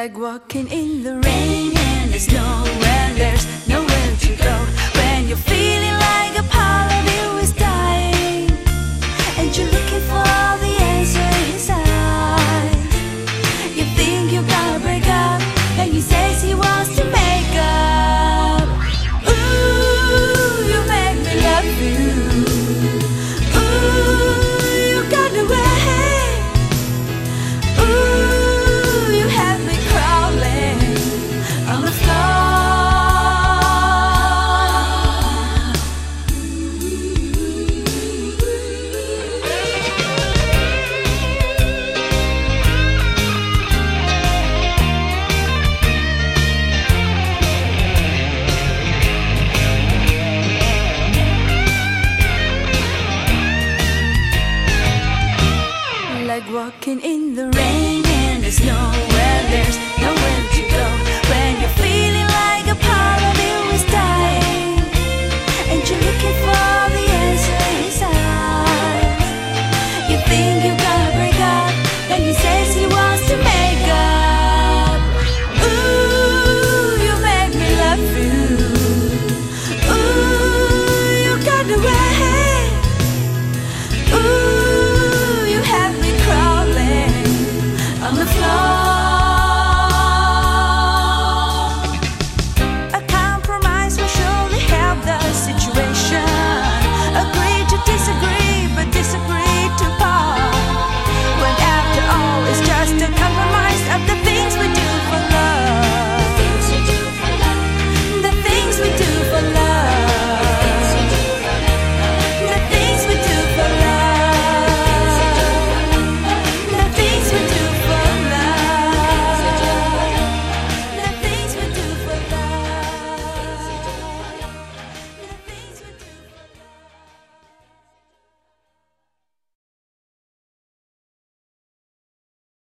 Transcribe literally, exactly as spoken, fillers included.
Like walking in the rain and the snow, when there's nowhere to go, when you're feeling like a part of you is dying and you're looking for the answer inside. You think you gotta break up and he says he wants to make up. Ooh, you make me love you. Ooh, you got the way. Like walking in the rain.